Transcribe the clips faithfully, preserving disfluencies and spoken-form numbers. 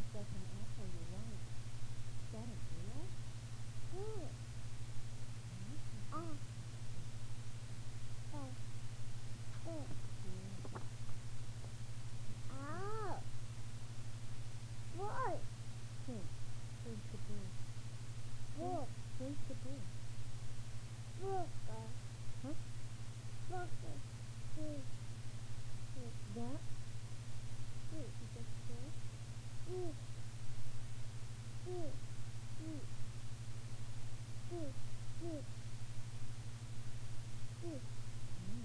That's an apple, you're right. Is that a bear? Ooh. It looks like an Oh. apple. Oh. Oh. Yeah. Oh. Boy. Where? Where's the bear? Where, Book. where's the bear? Booker. Huh? Booker. Mm. That? Wait, is that the bear? Mm. Mm. Mm. Mm. Mm. Mm. Yeah.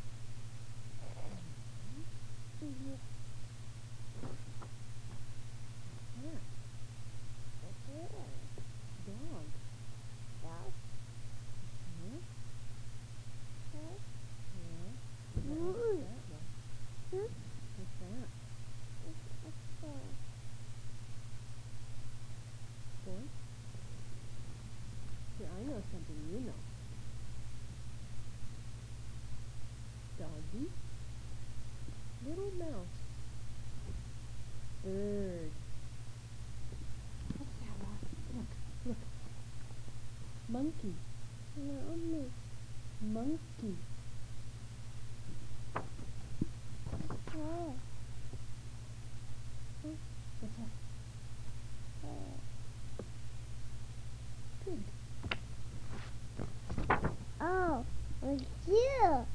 Mhm. Mm. What's that? What's it? Dog. Dog. Huh? Huh? Yeah. And that, what's Mm. that one? Hmm? What's that? It's a dog. Boy? Here, I know something you know. Doggy. Little mouse. Bird. What's that, Ross? Look, look. Monkey. Mommy. Monkey. Oh. What's that? Oh. Pig. Oh. It's you.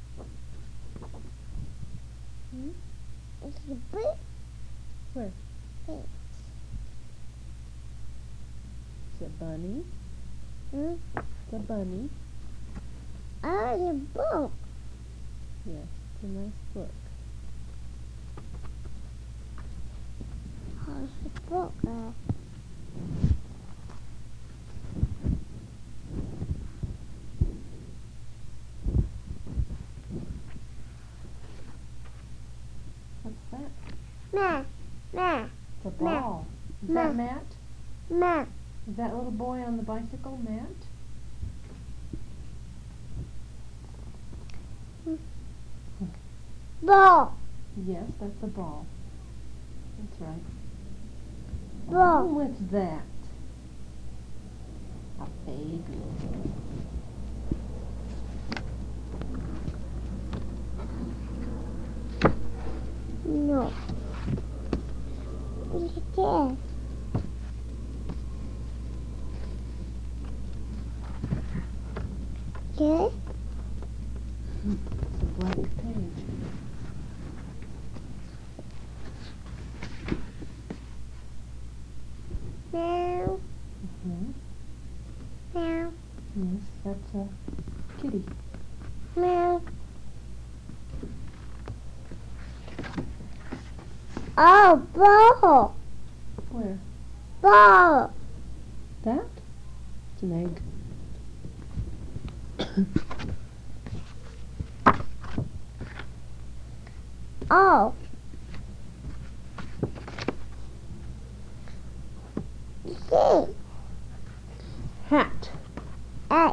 Hmm? It's a big Where? thing. It's a bunny. Hmm? It's a bunny. Oh, it's a book. Yes, it's a nice book. Oh, it's a book. Uh, What's that? Ma. Ma. It's a Ma. ball. Is Ma. that Matt? Ma. Is that little boy on the bicycle Matt? Ball. Yes, that's a ball. That's right. Ball. Oh, what's that? A baby. No. It's a cat. Cat? It's a blank page. Meow. Hmm. Meow. Yes, that's a kitty. Meow. Oh, ball. Where? Ball. That? It's an egg. Oh. C. Hat. X.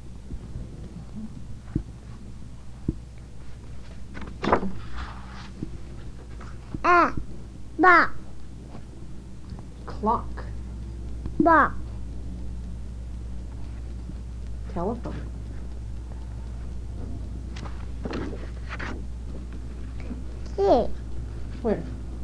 A. Ba. Clock. Ba. Telephone. C. Where?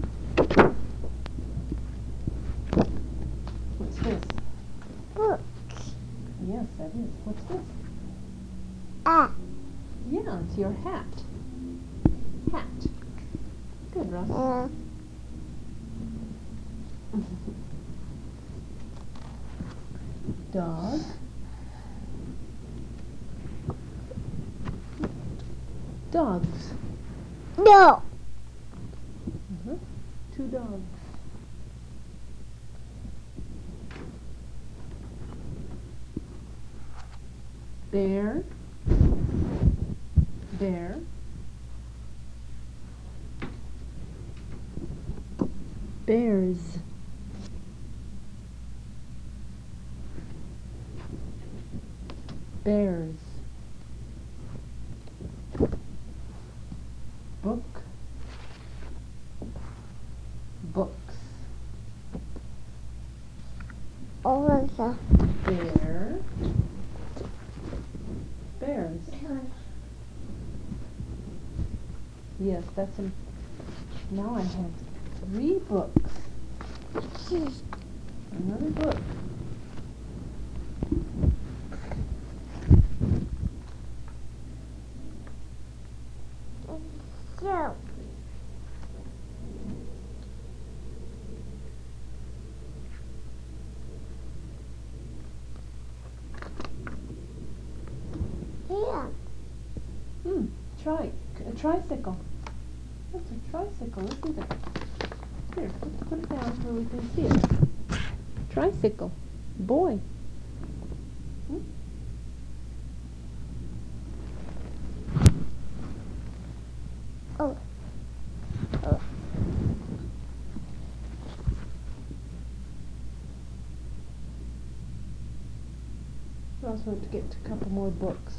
What's this? Book. Yes, that is. What's this? A. Yeah, it's your hat. Hat. Good, Russ. Uh, Dog. Dogs. no. Uh-huh. Two dogs. Bear. Bear. Bears. Bears. Book. Books. Also. Bear. Bears. Yes, that's a... Now I have three books. Another book. So. Here. Hmm, tri- a tricycle. That's a tricycle, isn't it? Here, let's put it down where we can see it. Tricycle. Boy. Hmm? Oh. Oh. We also have to get a couple more books.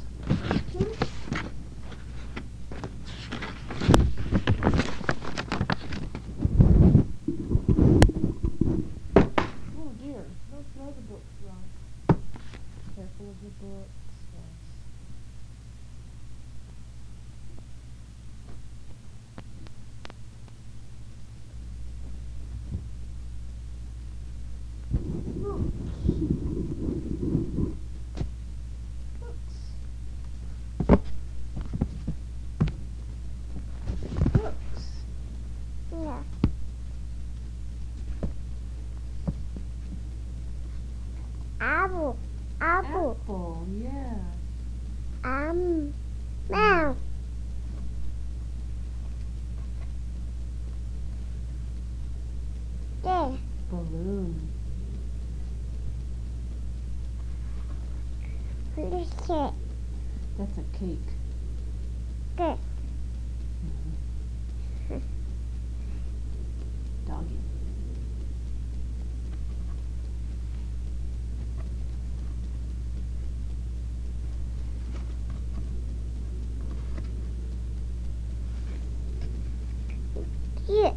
Oh dear, don't throw the books, Ross. Careful of the books, Ross. Books. Books. Yeah. Apple. Apple. Apple, yeah. Um. Now. There. Balloon. Look it. That's a cake. There. Doggy. Here.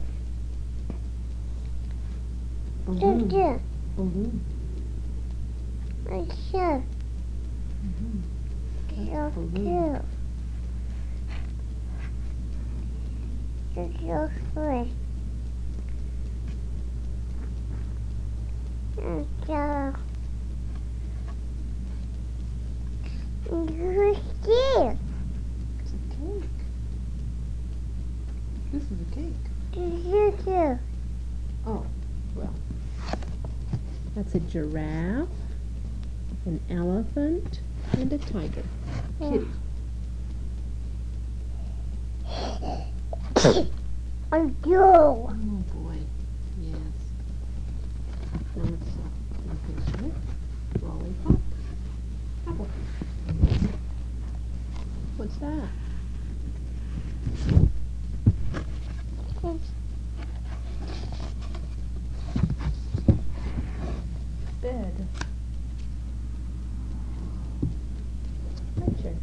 Balloon. Here. Balloon. Right here. Mm-hmm. Here. balloon. Here. Just your foot. And so. You're here. It's a cake. This is a cake. You're here. Oh, well. That's a giraffe, an elephant, and a tiger. Kitty. I do. Oh boy. Yes. Now let's uh, look at it. Lollipop. Apple. What's that? Bed. My chair.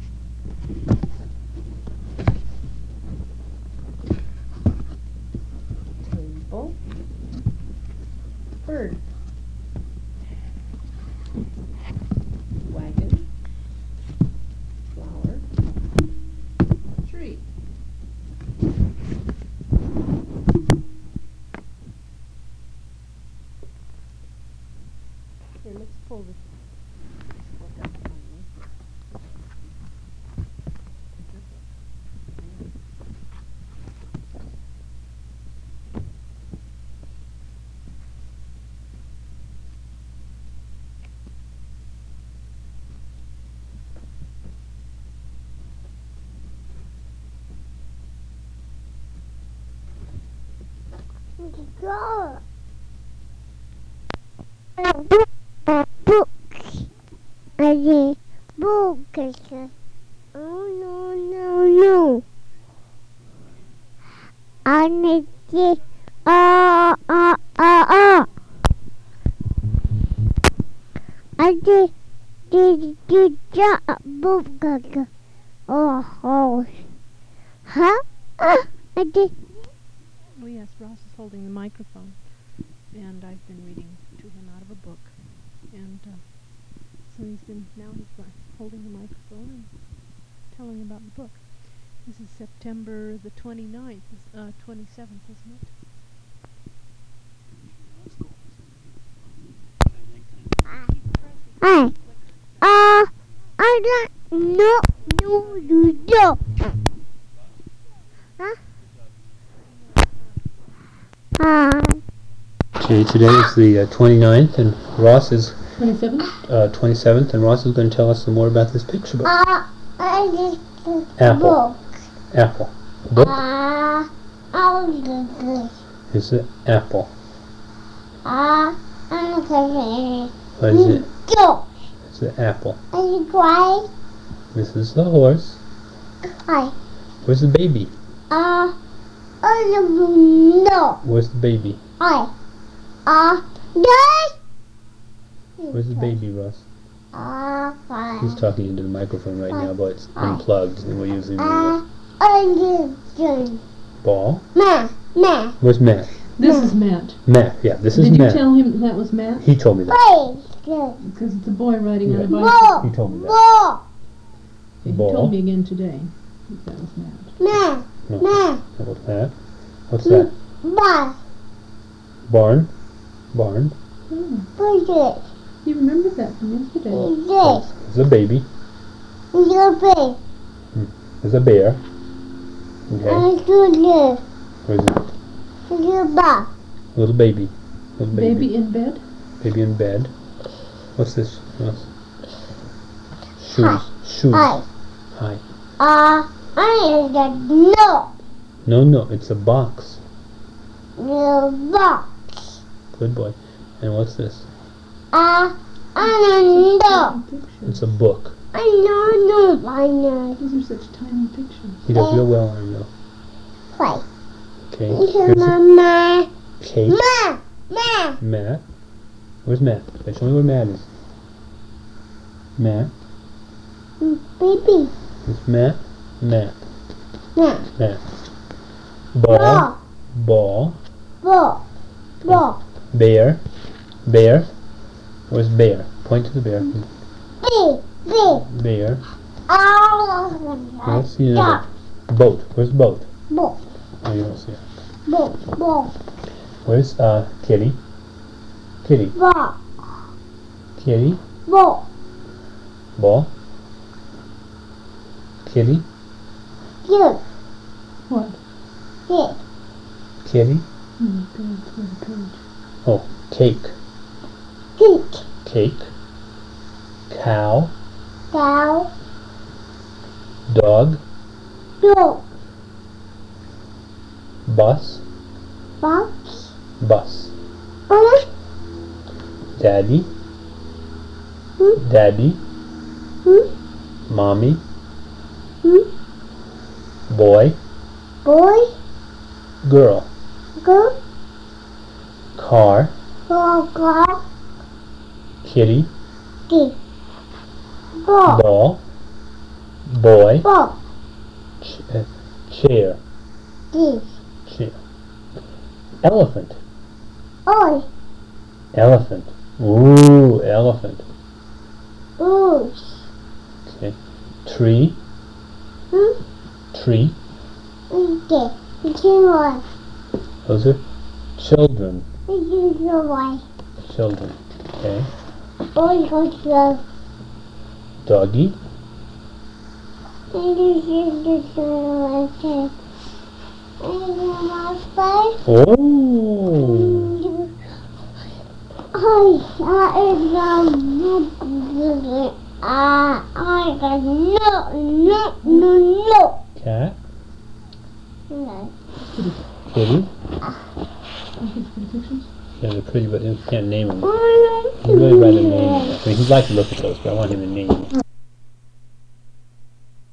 Table. Bird. Wagon. Flower. Tree. Here, let's pull this book up finally. Take your book. Go. Book. Books. I need books. Oh no no no! I need to. Ah ah ah ah! I did did did jump books. Oh oh! Huh? Ah! I did. Oh yes, Ross is holding the microphone, and I've been reading to him out of a book. and uh, so he's been now he's uh, holding the microphone and telling about the book. This is September the twenty-ninth, uh, twenty-seventh, isn't it? Hi. Uh, I don't know. No, no, no. Huh? Hi. Okay, today is the uh, twenty-ninth, and Ross is twenty-seventh? uh, twenty-seventh, and Ross is going to tell us some more about this picture book. Uh, I just Apple. book. Apple. Book Uh, I'll get this. is an apple. Uh, I'm going What is it? go. It's an apple. Are you crying? This is the horse. Hi. Where's the baby? Uh, I don't know. Where's the baby? Hi. Uh, Dad. Where's the baby, Ross? Uh, hi. He's talking into the microphone right now, but it's Hi. unplugged, and we're using the Uh, uh, I just ball. Ma, ma. Where's Matt? This is Matt. Matt, yeah, this is Did you Matt. tell him that was Matt? He told me that. Wait, good. Because it's a boy riding on a Yeah. bicycle. Bo, He told me that. bo, He Ball. told me again today that that was Matt. ma, No. ma, What's that? What's that? ba, Barn. Barn. Oh, put it, you remembered that from yesterday. this, There's a baby. your big, There's a bear. Okay. and do this, Where's it? your ba, Little baby. Little baby. Baby in bed? Baby in bed. What's this? What's shoes. Hi. Shoes. hi. Hi. Uh, I don't know, No, no, it's a box. your ba. Good boy. And what's this? Uh, I don't know, Pictures. It's a book. I don't know, I know, These are such tiny pictures. He does real well, I know. play, Okay. your Here's a mama, cake. ma, ma, Matt. Where's Matt? Okay, show me where Matt is. Matt. baby, It's Matt. Matt. ma, Matt. Ball. bo, Ball. bo, bo, Bear. Bear. Where's bear? Point to the bear. big, big, Bear. all Let's see another. Boat. Where's boat? bo, Oh, you don't see it. bo, bo, Where's uh kitty? Kitty. bo, Kitty. bo, Ball. Kitty. good, What? good, Kitty. Oh, God, what a page. Oh, cake. good, Cake. Cow. cow, Dog. dog, Bus. box, Bus. uh, Daddy. Hmm? Daddy. hmm, Mommy. hmm, Boy. boy, Girl. girl, Car. go, go, Kitty. kid, bo, Ball. Boy. bo, Ch- uh, chair. kid, Chair. Elephant. oi, Elephant. Ooh, elephant. goose, Okay. Tree. hmm, Tree. okay, it's your Those are children. it's your way, Children. Okay. boy, go, go, Doggy. and this is the way, and my face, Oh. I I I I got no no no no Cat. no. Kitty. These pretty pictures? Yeah, they're pretty, but you can't name them. He'd really rather name them. I mean, he'd like to look at those, but I want him to name them.